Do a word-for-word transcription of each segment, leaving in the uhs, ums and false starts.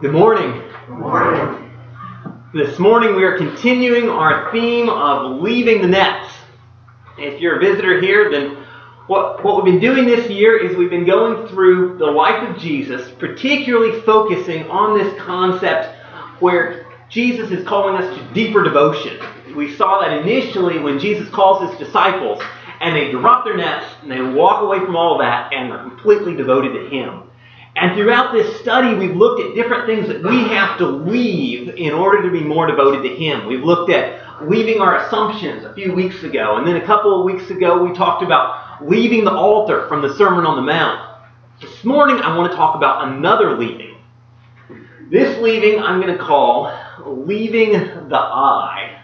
Good morning. Good morning. This morning we are continuing our theme of leaving the nets. If you're a visitor here, then what, what we've been doing this year is we've been going through the life of Jesus, particularly focusing on this concept where Jesus is calling us to deeper devotion. We saw that initially when Jesus calls his disciples and they drop their nets and they walk away from all that and are completely devoted to him. And throughout this study, we've looked at different things that we have to leave in order to be more devoted to him. We've looked at leaving our assumptions a few weeks ago. And then a couple of weeks ago, we talked about leaving the altar from the Sermon on the Mount. This morning, I want to talk about another leaving. This leaving I'm going to call leaving the I.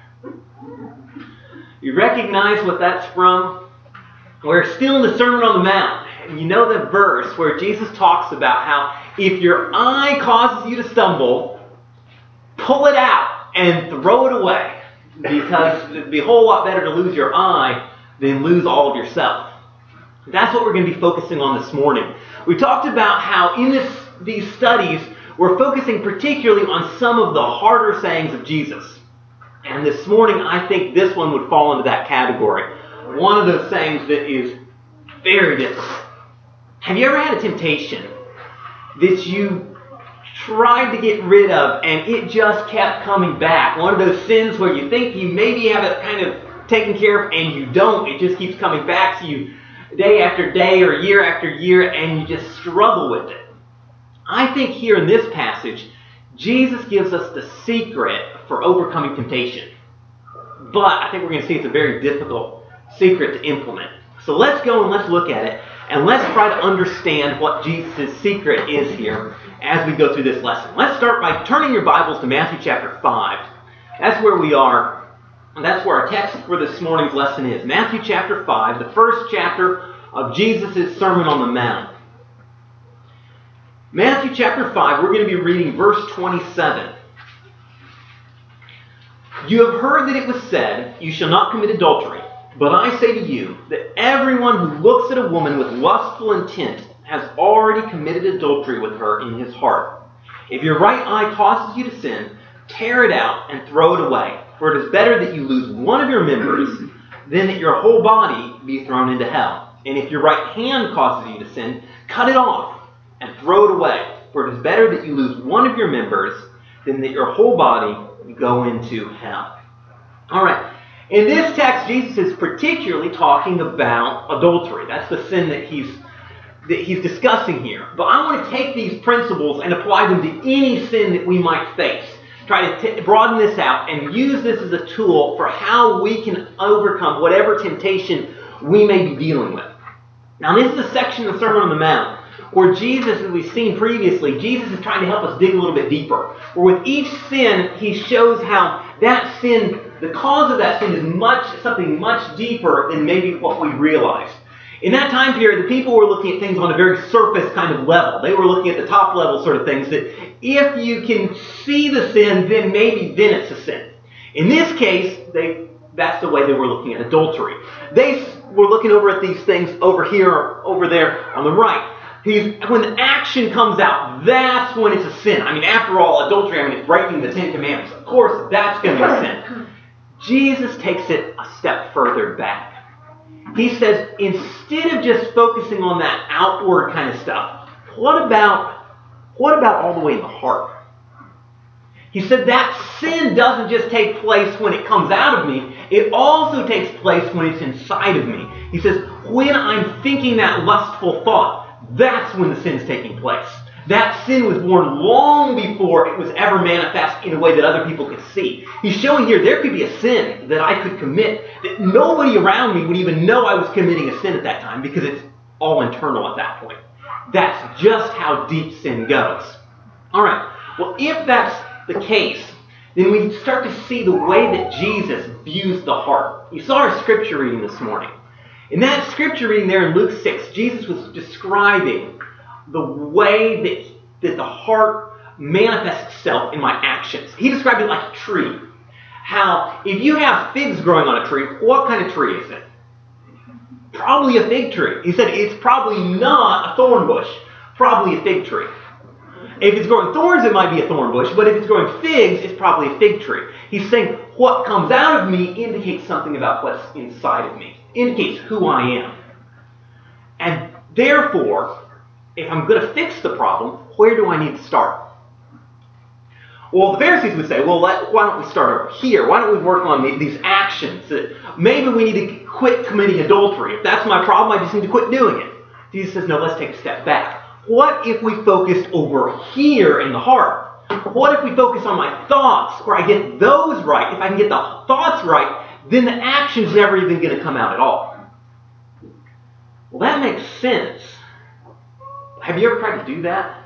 You recognize what that's from? We're still in the Sermon on the Mount. You know the verse where Jesus talks about how if your eye causes you to stumble, pull it out and throw it away, because it'd be a whole lot better to lose your eye than lose all of yourself. That's what we're going to be focusing on this morning. We talked about how in this these studies we're focusing particularly on some of the harder sayings of Jesus. And this morning I think this one would fall into that category. One of those sayings that is very difficult. Have you ever had a temptation that you tried to get rid of and it just kept coming back? One of those sins where you think you maybe have it kind of taken care of and you don't. It just keeps coming back to you day after day or year after year, and you just struggle with it. I think here in this passage, Jesus gives us the secret for overcoming temptation. But I think we're going to see it's a very difficult secret to implement. So let's go and let's look at it. And let's try to understand what Jesus' secret is here as we go through this lesson. Let's start by turning your Bibles to Matthew chapter five. That's where we are. And that's where our text for this morning's lesson is. Matthew chapter five, the first chapter of Jesus' Sermon on the Mount. Matthew chapter five, we're going to be reading verse twenty-seven. You have heard that it was said, you shall not commit adultery. But I say to you that everyone who looks at a woman with lustful intent has already committed adultery with her in his heart. If your right eye causes you to sin, tear it out and throw it away. For it is better that you lose one of your members than that your whole body be thrown into hell. And if your right hand causes you to sin, cut it off and throw it away. For it is better that you lose one of your members than that your whole body go into hell. All right. In this text, Jesus is particularly talking about adultery. That's the sin that he's that he's discussing here. But I want to take these principles and apply them to any sin that we might face. Try to t- broaden this out and use this as a tool for how we can overcome whatever temptation we may be dealing with. Now, this is a section of the Sermon on the Mount where Jesus, as we've seen previously, Jesus is trying to help us dig a little bit deeper. Where with each sin, he shows how that sin, the cause of that sin is much something much deeper than maybe what we realized. In that time period, the people were looking at things on a very surface kind of level. They were looking at the top level sort of things that if you can see the sin, then maybe then it's a sin. In this case, they that's the way they were looking at adultery. They were looking over at these things over here, over there on the right. He's, when the action comes out, that's when it's a sin. I mean, after all, adultery, I mean, it's breaking the Ten Commandments. Of course, that's going to be a sin. Jesus takes it a step further back. He says, instead of just focusing on that outward kind of stuff, what about, what about all the way in the heart? He said that sin doesn't just take place when it comes out of me. It also takes place when it's inside of me. He says, when I'm thinking that lustful thought, that's when the sin's taking place. That sin was born long before it was ever manifest in a way that other people could see. He's showing here there could be a sin that I could commit that nobody around me would even know I was committing a sin at that time because it's all internal at that point. That's just how deep sin goes. All right. Well, if that's the case, then we start to see the way that Jesus views the heart. You saw our scripture reading this morning. In that scripture reading there in Luke six, Jesus was describing the way that, that the heart manifests itself in my actions. He described it like a tree. How if you have figs growing on a tree, what kind of tree is it? Probably a fig tree. He said it's probably not a thorn bush, probably a fig tree. If it's growing thorns, it might be a thorn bush, but if it's growing figs, it's probably a fig tree. He's saying what comes out of me indicates something about what's inside of me, indicates who I am. And therefore, if I'm going to fix the problem, where do I need to start? Well, the Pharisees would say, well, let, why don't we start over here? Why don't we work on the, these actions? Maybe we need to quit committing adultery. If that's my problem, I just need to quit doing it. Jesus says, no, let's take a step back. What if we focused over here in the heart? What if we focus on my thoughts, where I get those right? If I can get the thoughts right, then the action's never even going to come out at all. Well, that makes sense. Have you ever tried to do that?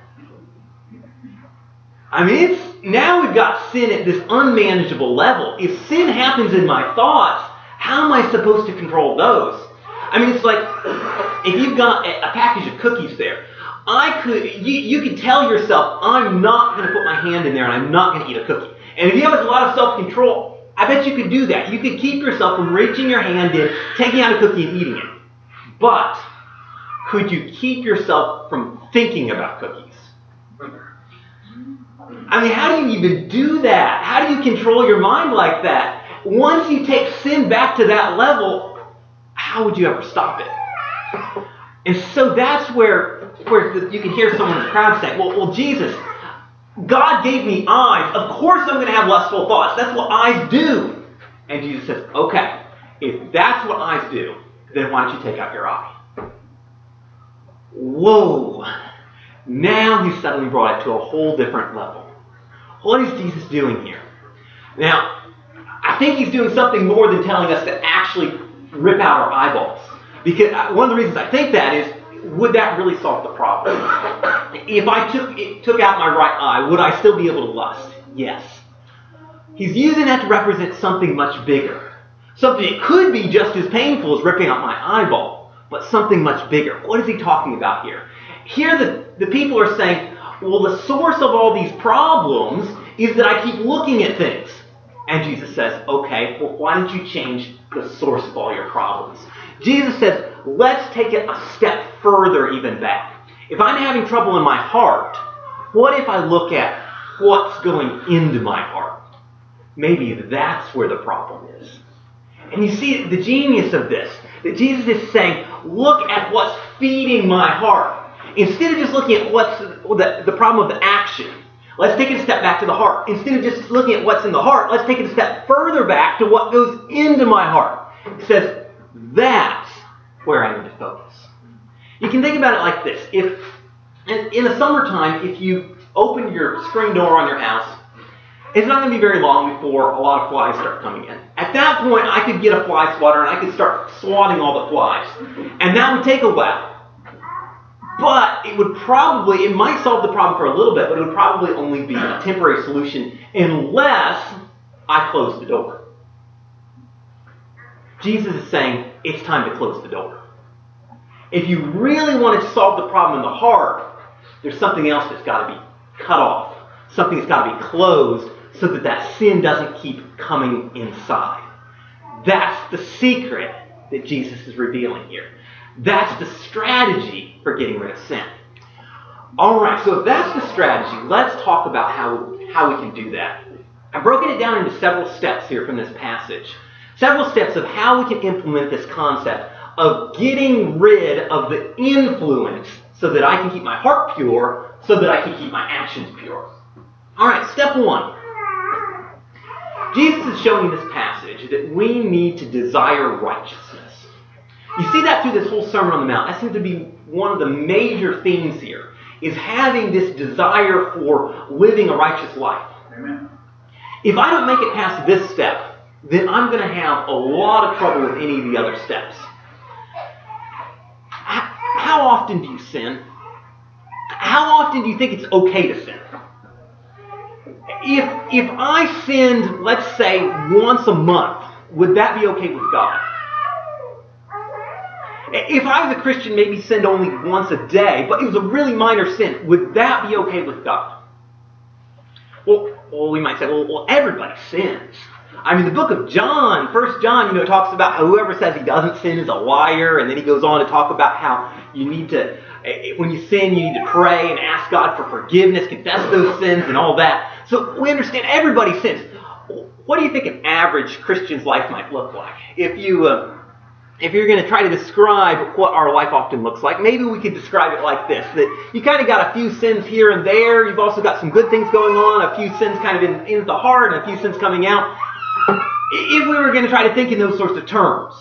I mean, it's, now we've got sin at this unmanageable level. If sin happens in my thoughts, how am I supposed to control those? I mean, it's like if you've got a, a package of cookies there. I could, you, you could tell yourself, I'm not going to put my hand in there and I'm not going to eat a cookie. And if you have a lot of self-control, I bet you could do that. You could keep yourself from reaching your hand in, taking out a cookie and eating it. But could you keep yourself from thinking about cookies? I mean, how do you even do that? How do you control your mind like that? Once you take sin back to that level, how would you ever stop it? And so that's where, where the, you can hear someone in the crowd say, well, well, Jesus, God gave me eyes. Of course I'm going to have lustful thoughts. That's what eyes do. And Jesus says, okay, if that's what eyes do, then why don't you take out your eye? Whoa. Now he's suddenly brought it to a whole different level. What is Jesus doing here? Now, I think he's doing something more than telling us to actually rip out our eyeballs. Because one of the reasons I think that is, would that really solve the problem? If I took it, took out my right eye, would I still be able to lust? Yes. He's using that to represent something much bigger. Something that could be just as painful as ripping out my eyeball, but something much bigger. What is he talking about here? Here the, the people are saying, well, the source of all these problems is that I keep looking at things. And Jesus says, okay, well, why don't you change the source of all your problems? Jesus says, let's take it a step further even back. If I'm having trouble in my heart, what if I look at what's going into my heart? Maybe that's where the problem is. And you see the genius of this, that Jesus is saying, look at what's feeding my heart. Instead of just looking at what's the, the problem of the action, let's take it a step back to the heart. Instead of just looking at what's in the heart, let's take it a step further back to what goes into my heart. It says, that's where I need to focus. You can think about it like this. If in, in the summertime, if you open your screen door on your house, it's not going to be very long before a lot of flies start coming in. At that point, I could get a fly swatter and I could start swatting all the flies. And that would take a while. But it would probably, it might solve the problem for a little bit, but it would probably only be a temporary solution unless I close the door. Jesus is saying, it's time to close the door. If you really want to solve the problem in the heart, there's something else that's got to be cut off. Something that's got to be closed so that that sin doesn't keep coming inside. That's the secret that Jesus is revealing here. That's the strategy for getting rid of sin. All right, so if that's the strategy, let's talk about how, how we can do that. I've broken it down into several steps here from this passage. Several steps of how we can implement this concept of getting rid of the influence so that I can keep my heart pure, so that I can keep my actions pure. All right, step one. Jesus is showing in this passage that we need to desire righteousness. You see that through this whole Sermon on the Mount. That seems to be one of the major themes here, is having this desire for living a righteous life. Amen. If I don't make it past this step, then I'm going to have a lot of trouble with any of the other steps. How often do you sin? How often do you think it's okay to sin? If, if I sinned, let's say, once a month, would that be okay with God? If I was a Christian, maybe sinned only once a day, but it was a really minor sin, would that be okay with God? Well, well we might say, well, well, everybody sins. I mean, the book of John, First John, you know, talks about how whoever says he doesn't sin is a liar, and then he goes on to talk about how you need to when you sin, you need to pray and ask God for forgiveness, confess those sins and all that. So we understand everybody sins. What do you think an average Christian's life might look like? If you, uh, if you're going to try to describe what our life often looks like, maybe we could describe it like this: that you kind of got a few sins here and there. You've also got some good things going on, a few sins kind of in, in the heart, and a few sins coming out. If we were going to try to think in those sorts of terms,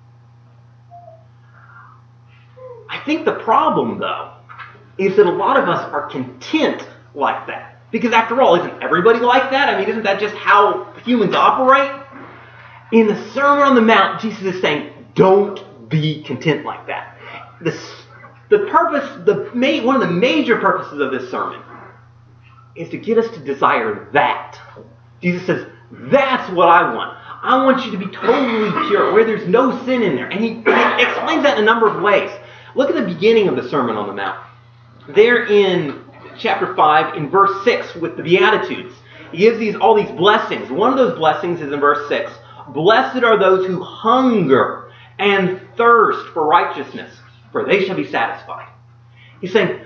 I think the problem, though, is that a lot of us are content like that. Because after all, isn't everybody like that? I mean, isn't that just how humans operate? In the Sermon on the Mount, Jesus is saying, don't be content like that. The, the purpose, the ma- one of the major purposes of this sermon is to get us to desire that. Jesus says, that's what I want. I want you to be totally pure, where there's no sin in there. And he, he explains that in a number of ways. Look at the beginning of the Sermon on the Mount. There in chapter five, in verse six, with the Beatitudes, he gives these all these blessings. One of those blessings is in verse six. Blessed are those who hunger and thirst for righteousness, for they shall be satisfied. He's saying,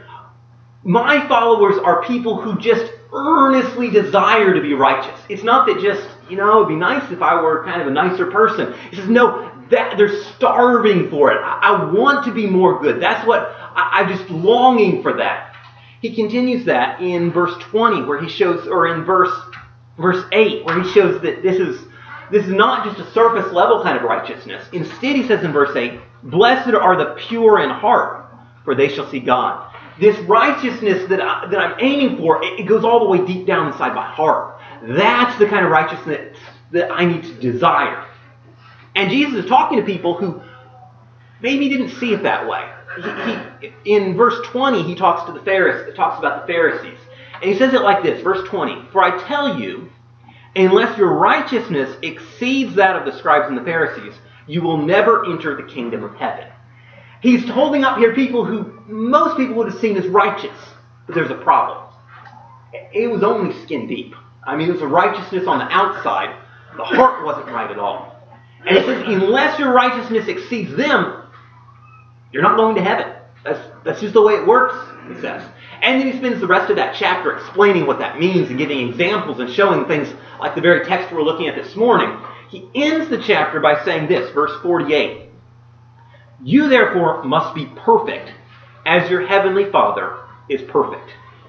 my followers are people who just earnestly desire to be righteous. It's not that just, you know, it'd be nice if I were kind of a nicer person. He says, no, that they're starving for it. I, I want to be more good. That's what, I, I'm just longing for that. He continues that in verse twenty, where he shows, or in verse verse eight, where he shows that this is this is not just a surface level kind of righteousness. Instead, he says in verse eight, blessed are the pure in heart, for they shall see God. This righteousness that, I, that I'm aiming for, it, it goes all the way deep down inside my heart. That's the kind of righteousness that I need to desire. And Jesus is talking to people who maybe didn't see it that way. He, he, in verse twenty, he talks to the Pharisees, talks about the Pharisees. And he says it like this, verse twenty, for I tell you, unless your righteousness exceeds that of the scribes and the Pharisees, you will never enter the kingdom of heaven. He's holding up here people who most people would have seen as righteous. But there's a problem. It was only skin deep. I mean, it was a righteousness on the outside. The heart wasn't right at all. And he says, unless your righteousness exceeds them, you're not going to heaven. That's, that's just the way it works, he says. And then he spends the rest of that chapter explaining what that means and giving examples and showing things like the very text we're looking at this morning. He ends the chapter by saying this, verse forty-eight. You therefore must be perfect as your heavenly Father is perfect.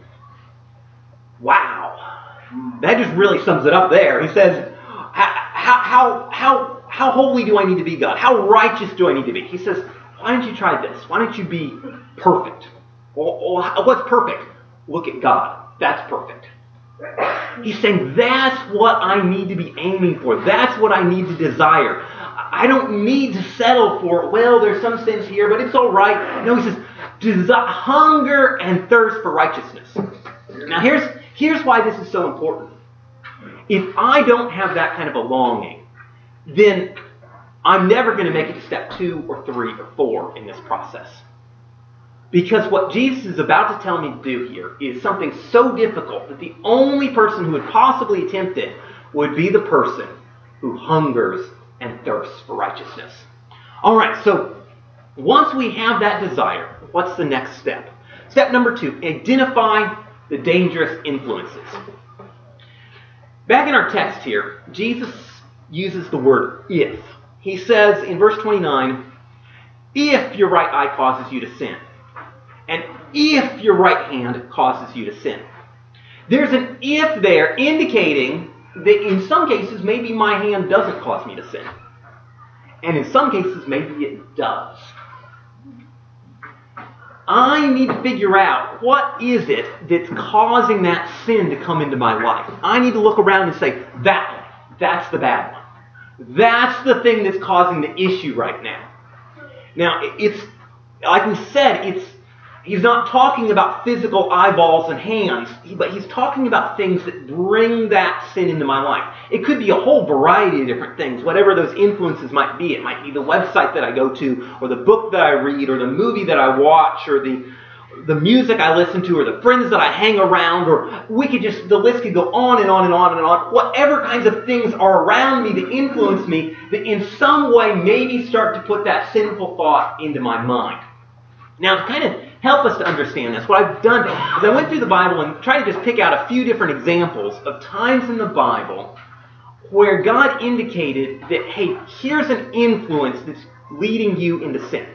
Wow. That just really sums it up there. He says, how, how, how, how holy do I need to be, God? How righteous do I need to be? He says, why don't you try this? Why don't you be perfect? Well, what's perfect? Look at God. That's perfect. He's saying that's what I need to be aiming for. That's what I need to desire. I don't need to settle for, well, there's some sins here, but it's all right. No, he says, desire, hunger and thirst for righteousness. Now, here's, here's why this is so important. If I don't have that kind of a longing, then I'm never going to make it to step two or three or four in this process. Because what Jesus is about to tell me to do here is something so difficult that the only person who would possibly attempt it would be the person who hungers and thirsts for righteousness. All right, so once we have that desire, what's the next step? Step number two, identify the dangerous influences. Back in our text here, Jesus uses the word if. He says in verse twenty-nine, if your right eye causes you to sin, and if your right hand causes you to sin. There's an if there indicating that in some cases maybe my hand doesn't cause me to sin. And in some cases maybe it does. I need to figure out what is it that's causing that sin to come into my life. I need to look around and say, that one, that's the bad one. That's the thing that's causing the issue right now. Now, it's, like we said, it's he's not talking about physical eyeballs and hands, but he's talking about things that bring that sin into my life. It could be a whole variety of different things, whatever those influences might be. It might be the website that I go to, or the book that I read, or the movie that I watch, or the the music I listen to, or the friends that I hang around, or we could just, the list could go on and on and on and on. Whatever kinds of things are around me that influence me, that in some way maybe start to put that sinful thought into my mind. Now, to kind of help us to understand this, what I've done is I went through the Bible and tried to just pick out a few different examples of times in the Bible where God indicated that, hey, here's an influence that's leading you into sin.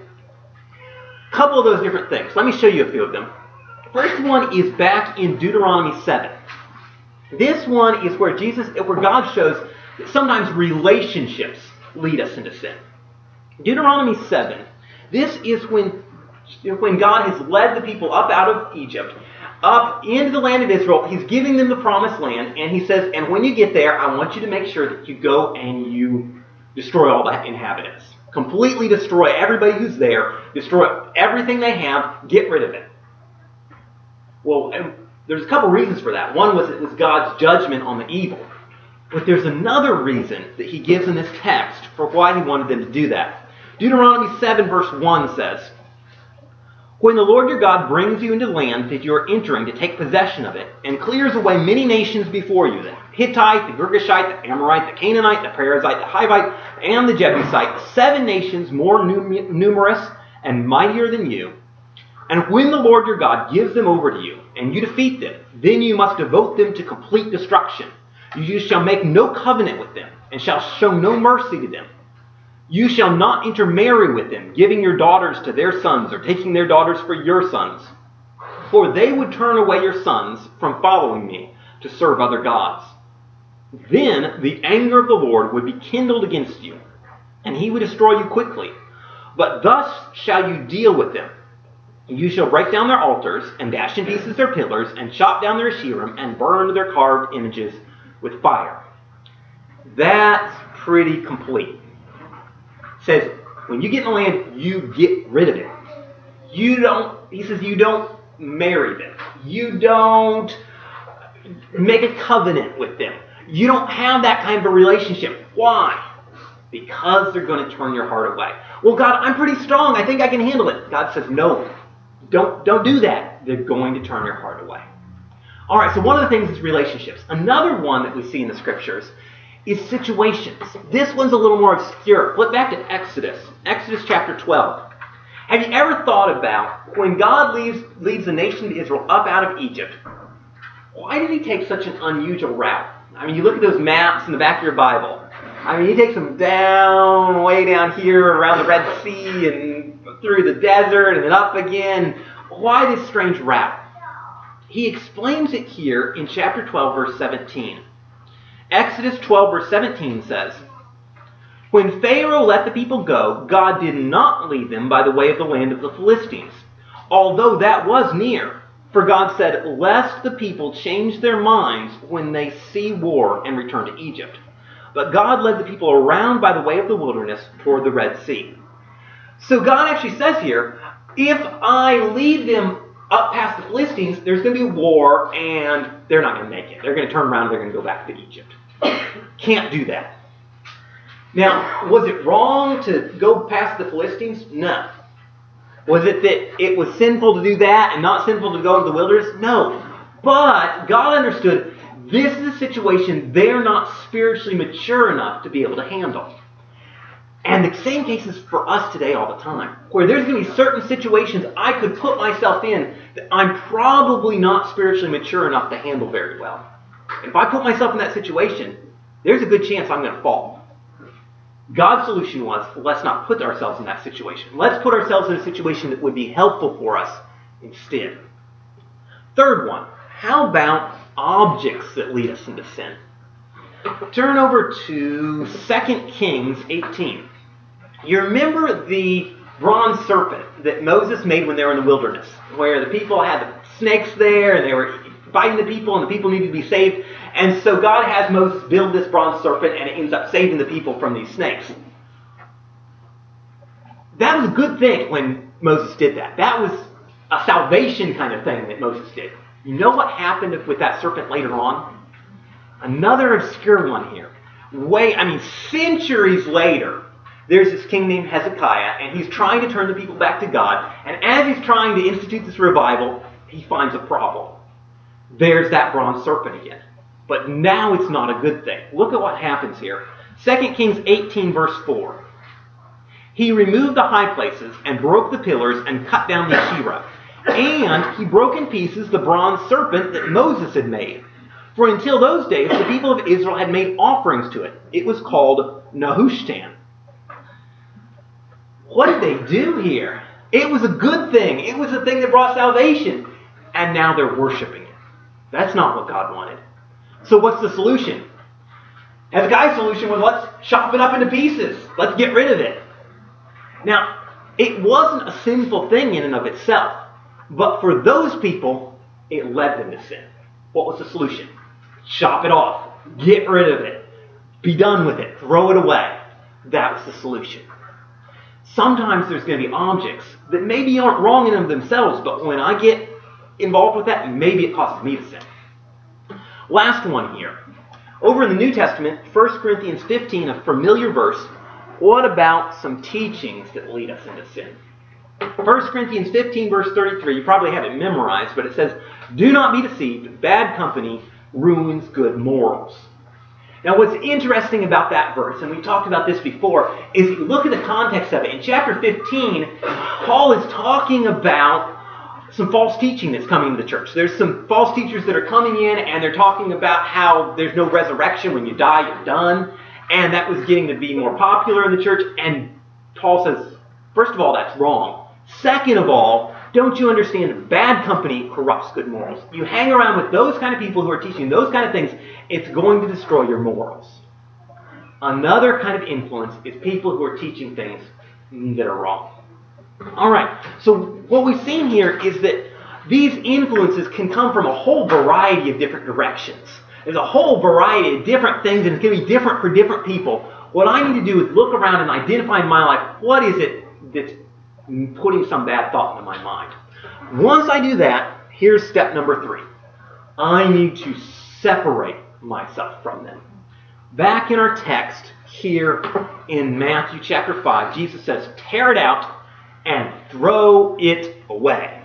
A couple of those different things. Let me show you a few of them. First one is back in Deuteronomy seven. This one is where Jesus, where God shows that sometimes relationships lead us into sin. Deuteronomy seven. This is when, when God has led the people up out of Egypt, up into the land of Israel. He's giving them the promised land, and he says, and when you get there, I want you to make sure that you go and you destroy all the inhabitants. Completely destroy everybody who's there. Destroy everything they have. Get rid of it. Well, and there's a couple reasons for that. One was it was God's judgment on the evil. But there's another reason that he gives in this text for why he wanted them to do that. Deuteronomy seven verse one says, when the Lord your God brings you into the land that you are entering to take possession of it, and clears away many nations before you, the Hittite, the Girgashite, the Amorite, the Canaanite, the Perizzite, the Hivite, and the Jebusite, seven nations more num- numerous and mightier than you, and when the Lord your God gives them over to you, and you defeat them, then you must devote them to complete destruction. You shall make no covenant with them, and shall show no mercy to them. You shall not intermarry with them, giving your daughters to their sons, or taking their daughters for your sons. For they would turn away your sons from following me to serve other gods. Then the anger of the Lord would be kindled against you, and he would destroy you quickly. But thus shall you deal with them. You shall break down their altars, and dash in pieces their pillars, and chop down their asherim, and burn their carved images with fire. That's pretty complete. It says, when you get in the land, you get rid of it. You don't, he says, you don't marry them. You don't make a covenant with them. You don't have that kind of a relationship. Why? Because they're going to turn your heart away. Well, God, I'm pretty strong. I think I can handle it. God says, no, don't, don't do that. They're going to turn your heart away. All right, so one of the things is relationships. Another one that we see in the scriptures is situations. This one's a little more obscure. Flip back to Exodus. Exodus chapter twelve. Have you ever thought about when God leads, leads the nation of Israel up out of Egypt, why did he take such an unusual route? I mean, you look at those maps in the back of your Bible. I mean, he takes them down, way down here around the Red Sea and through the desert and then up again. Why this strange route? He explains it here in chapter twelve, verse seventeen. Exodus twelve, verse seventeen says, when Pharaoh let the people go, God did not lead them by the way of the land of the Philistines, although that was near. For God said, lest the people change their minds when they see war and return to Egypt. But God led the people around by the way of the wilderness toward the Red Sea. So God actually says here, if I lead them up past the Philistines, there's going to be war, and they're not going to make it. They're going to turn around and they're going to go back to Egypt. Can't do that. Now, was it wrong to go past the Philistines? No. Was it that it was sinful to do that and not sinful to go into the wilderness? No. But God understood this is a situation they're not spiritually mature enough to be able to handle. And the same case is for us today all the time, where there's going to be certain situations I could put myself in that I'm probably not spiritually mature enough to handle very well. If I put myself in that situation, there's a good chance I'm going to fall. God's solution was, let's not put ourselves in that situation. Let's put ourselves in a situation that would be helpful for us instead. Third one, how about objects that lead us into sin? Turn over to Second Kings eighteen. You remember the bronze serpent that Moses made when they were in the wilderness, where the people had the snakes there and they were fighting the people and the people needed to be saved. And so God has Moses build this bronze serpent and it ends up saving the people from these snakes. That was a good thing when Moses did that. That was a salvation kind of thing that Moses did. You know what happened with that serpent later on? Another obscure one here. Way, I mean, centuries later, there's this king named Hezekiah, and he's trying to turn the people back to God. And as he's trying to institute this revival, he finds a problem. There's that bronze serpent again. But now it's not a good thing. Look at what happens here. Second Kings eighteen, verse four. He removed the high places and broke the pillars and cut down the Asherah. And he broke in pieces the bronze serpent that Moses had made. For until those days, the people of Israel had made offerings to it. It was called Nehushtan. What did they do here? It was a good thing. It was a thing that brought salvation. And now they're worshiping it. That's not what God wanted. So what's the solution? Hezekiah's solution was, let's chop it up into pieces. Let's get rid of it. Now, it wasn't a sinful thing in and of itself. But for those people, it led them to sin. What was the solution? Chop it off. Get rid of it. Be done with it. Throw it away. That was the solution. Sometimes there's going to be objects that maybe aren't wrong in and of themselves, but when I get involved with that, maybe it causes me to sin. Last one here. Over in the New Testament, First Corinthians fifteen, a familiar verse. What about some teachings that lead us into sin? First Corinthians fifteen, verse thirty-three, you probably have it memorized, but it says, "Do not be deceived, bad company ruins good morals." Now what's interesting about that verse, and we talked about this before, is you look at the context of it. In chapter fifteen, Paul is talking about some false teaching that's coming to the church. There's some false teachers that are coming in, and they're talking about how there's no resurrection. When you die, you're done. And that was getting to be more popular in the church. And Paul says, first of all, that's wrong. Second of all, don't you understand that bad company corrupts good morals? You hang around with those kind of people who are teaching those kind of things, it's going to destroy your morals. Another kind of influence is people who are teaching things that are wrong. All right, so what we've seen here is that these influences can come from a whole variety of different directions. There's a whole variety of different things, and it's going to be different for different people. What I need to do is look around and identify in my life, what is it that's putting some bad thought into my mind. Once I do that, here's step number three. I need to separate myself from them. Back in our text here in Matthew chapter five, Jesus says, tear it out and throw it away.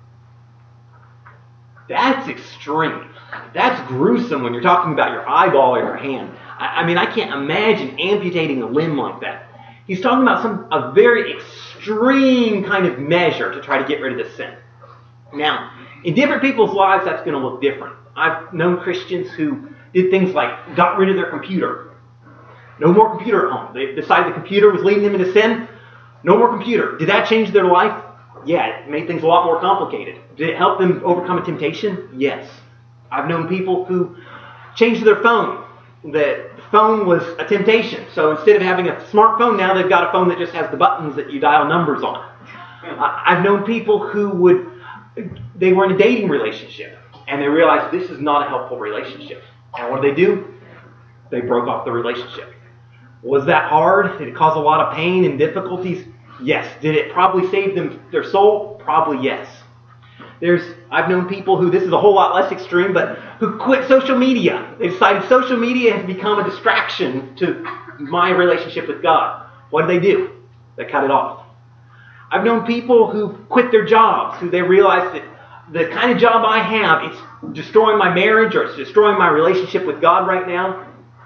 That's extreme. That's gruesome when you're talking about your eyeball or your hand. I, I mean, I can't imagine amputating a limb like that. He's talking about some a very extreme kind of measure to try to get rid of this sin. Now, in different people's lives, that's going to look different. I've known Christians who did things like got rid of their computer. No more computer at home. They decided the computer was leading them into sin. No more computer. Did that change their life? Yeah, it made things a lot more complicated. Did it help them overcome a temptation? Yes. I've known people who changed their phone. The phone was a temptation. So instead of having a smartphone, now they've got a phone that just has the buttons that you dial numbers on. I've known people who would, they were in a dating relationship, and they realized this is not a helpful relationship. And what did they do? They broke off the relationship. Was that hard? Did it cause a lot of pain and difficulties? Yes. Did it probably save them their soul? Probably yes. There's, I've known people who, this is a whole lot less extreme, but who quit social media. They decided social media has become a distraction to my relationship with God. What do they do? They cut it off. I've known people who quit their jobs, who they realize that the kind of job I have, it's destroying my marriage or it's destroying my relationship with God right now.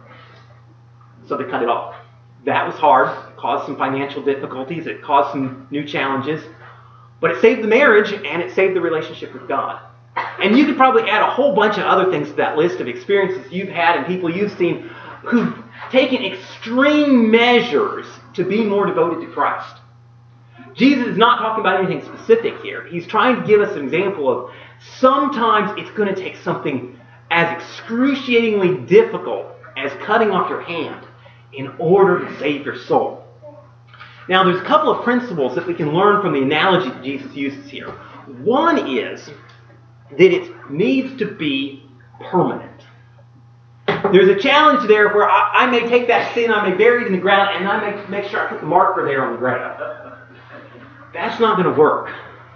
So they cut it off. That was hard. It caused some financial difficulties. It caused some new challenges. But it saved the marriage and it saved the relationship with God. And you could probably add a whole bunch of other things to that list of experiences you've had and people you've seen who've taken extreme measures to be more devoted to Christ. Jesus is not talking about anything specific here. He's trying to give us an example of sometimes it's going to take something as excruciatingly difficult as cutting off your hand in order to save your soul. Now, there's a couple of principles that we can learn from the analogy that Jesus uses here. One is that it needs to be permanent. There's a challenge there where I, I may take that sin, I may bury it in the ground, and I may make sure I put the marker there on the ground. That's not going to work.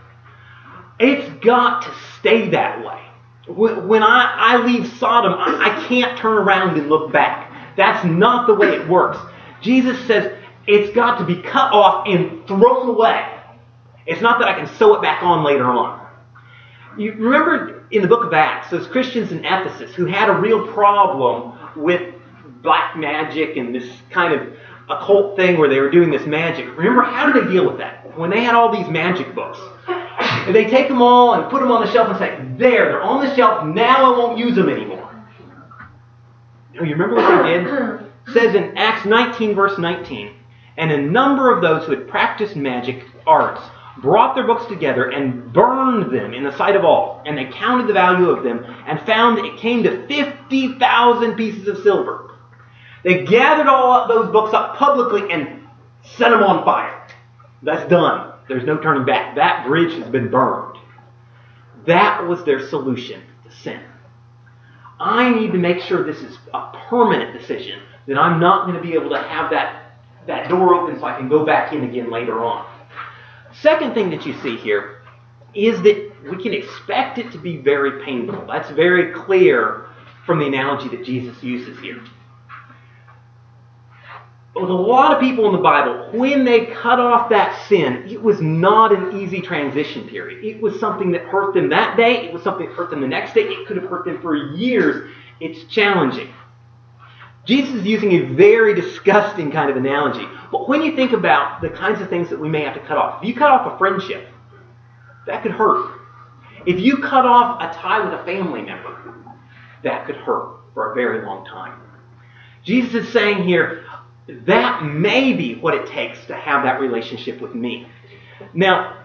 It's got to stay that way. When I, I leave Sodom, I, I can't turn around and look back. That's not the way it works. Jesus says it's got to be cut off and thrown away. It's not that I can sew it back on later on. You remember in the book of Acts, those Christians in Ephesus who had a real problem with black magic and this kind of occult thing where they were doing this magic. Remember, how did they deal with that? When they had all these magic books, They take them all and put them on the shelf and say, there, they're on the shelf, now I won't use them anymore. You remember what they did? It says in Acts nineteen, verse nineteen, and a number of those who had practiced magic arts brought their books together and burned them in the sight of all. And they counted the value of them and found that it came to fifty thousand pieces of silver. They gathered all those books up publicly and set them on fire. That's done. There's no turning back. That bridge has been burned. That was their solution to sin. I need to make sure this is a permanent decision, that I'm not going to be able to have that, that door open so I can go back in again later on. Second thing that you see here is that we can expect it to be very painful. That's very clear from the analogy that Jesus uses here. With a lot of people in the Bible, when they cut off that sin, it was not an easy transition period. It was something that hurt them that day. It was something that hurt them the next day. It could have hurt them for years. It's challenging. Jesus is using a very disgusting kind of analogy. But when you think about the kinds of things that we may have to cut off, if you cut off a friendship, that could hurt. If you cut off a tie with a family member, that could hurt for a very long time. Jesus is saying here, that may be what it takes to have that relationship with me. Now,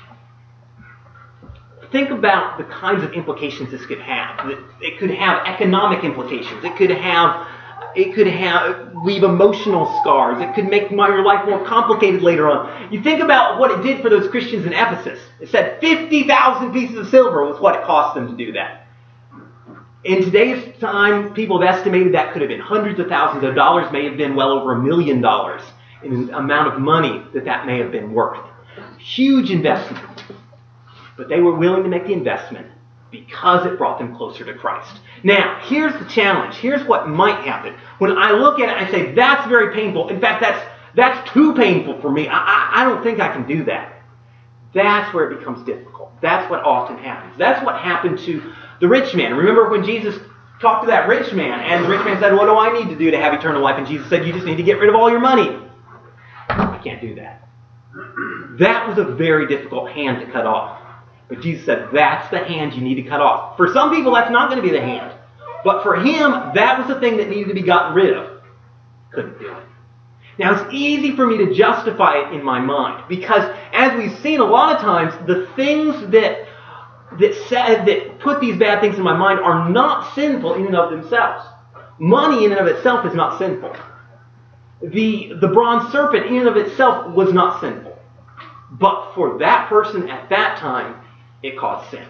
think about the kinds of implications this could have. It could have economic implications. It could have, it could have leave emotional scars. It could make my, your life more complicated later on. You think about what it did for those Christians in Ephesus. It said fifty thousand pieces of silver was what it cost them to do that. In today's time, people have estimated that could have been hundreds of thousands of dollars, may have been well over a million dollars in the amount of money that that may have been worth. Huge investment. But they were willing to make the investment because it brought them closer to Christ. Now, here's the challenge. Here's what might happen. When I look at it, I say, that's very painful. In fact, that's that's too painful for me. I, I, I don't think I can do that. That's where it becomes difficult. That's what often happens. That's what happened to the rich man. Remember when Jesus talked to that rich man, and the rich man said, what do I need to do to have eternal life? And Jesus said, you just need to get rid of all your money. I can't do that. That was a very difficult hand to cut off. But Jesus said, that's the hand you need to cut off. For some people, that's not going to be the hand. But for him, that was the thing that needed to be gotten rid of. Couldn't do it. Now, it's easy for me to justify it in my mind, because as we've seen a lot of times, the things that that said that put these bad things in my mind are not sinful in and of themselves. Money in and of itself is not sinful. The, the bronze serpent in and of itself was not sinful. But for that person at that time, it caused sin.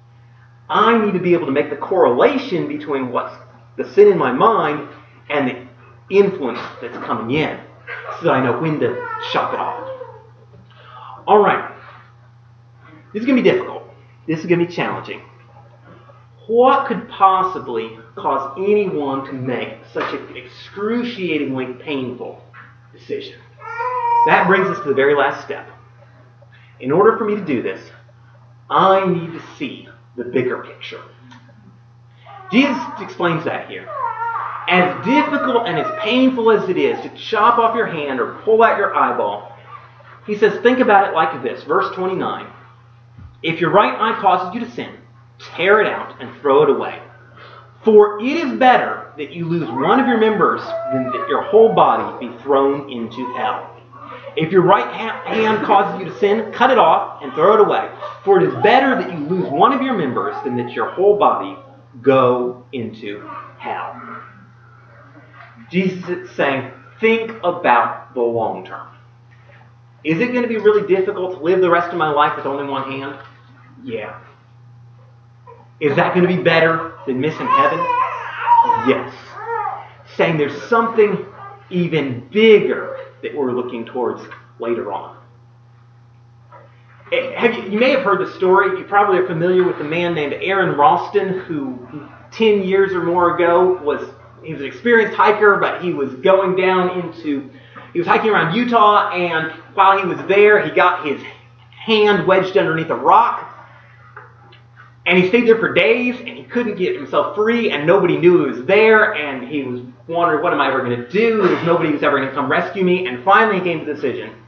I need to be able to make the correlation between what's the sin in my mind and the influence that's coming in, so that I know when to chop it off. All right. This is going to be difficult. This is going to be challenging. What could possibly cause anyone to make such an excruciatingly painful decision? That brings us to the very last step. In order for me to do this, I need to see the bigger picture. Jesus explains that here. As difficult and as painful as it is to chop off your hand or pull out your eyeball, he says, think about it like this. Verse twenty-nine. If your right eye causes you to sin, tear it out and throw it away. For it is better that you lose one of your members than that your whole body be thrown into hell. If your right ha- hand causes you to sin, cut it off and throw it away. For it is better that you lose one of your members than that your whole body go into hell. Jesus is saying, think about the long term. Is it going to be really difficult to live the rest of my life with only one hand? Yeah. Is that going to be better than missing heaven? Yes. Saying there's something even bigger that we're looking towards later on. Have you, you may have heard the story. You probably are familiar with a man named Aaron Ralston, who ten years or more ago was he was an experienced hiker, but he was going down into he was hiking around Utah, and while he was there, he got his hand wedged underneath a rock, and he stayed there for days, and he couldn't get himself free, and nobody knew he was there, and he was wondering, what am I ever going to do? There's nobody who's ever going to come rescue me, and finally he came to the decision,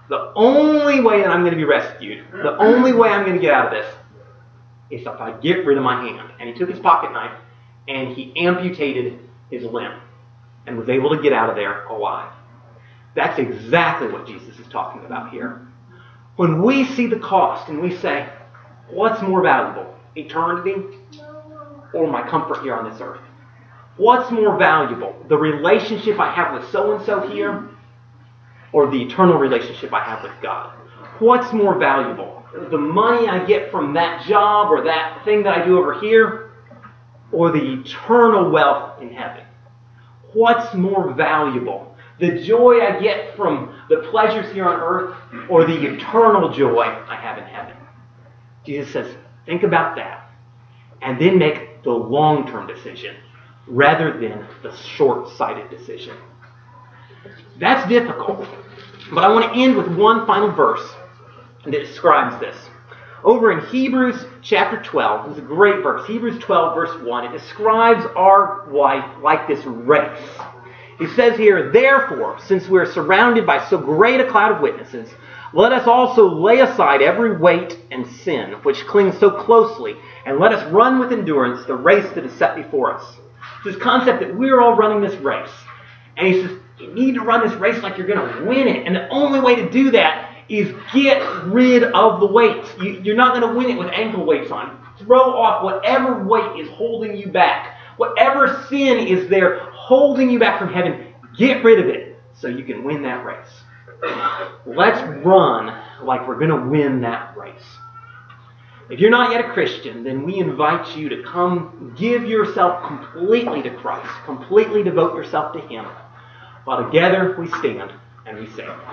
The only way that I'm going to be rescued, the only way I'm going to get out of this, is if I get rid of my hand. And he took his pocket knife and he amputated his limb and was able to get out of there alive. That's exactly what Jesus is talking about here. When we see the cost and we say, what's more valuable, eternity or my comfort here on this earth? What's more valuable, the relationship I have with so-and-so here or the eternal relationship I have with God? What's more valuable, the money I get from that job or that thing that I do over here or the eternal wealth in heaven? What's more valuable, the joy I get from the pleasures here on earth or the eternal joy I have in heaven? Jesus says, think about that and then make the long-term decision rather than the short-sighted decision. That's difficult, but I want to end with one final verse that describes this. Over in Hebrews chapter twelve, it's a great verse, Hebrews twelve verse one, it describes our life like this race. It says here, therefore, since we are surrounded by so great a cloud of witnesses, let us also lay aside every weight and sin which clings so closely, and let us run with endurance the race that is set before us. It's this concept that we're all running this race. And he says, you need to run this race like you're going to win it. And the only way to do that is get rid of the weights. You, you're not going to win it with ankle weights on. Throw off whatever weight is holding you back. Whatever sin is there holding you back from heaven, get rid of it so you can win that race. Let's run like we're going to win that race. If you're not yet a Christian, then we invite you to come give yourself completely to Christ, completely devote yourself to Him. While together we stand and we sing.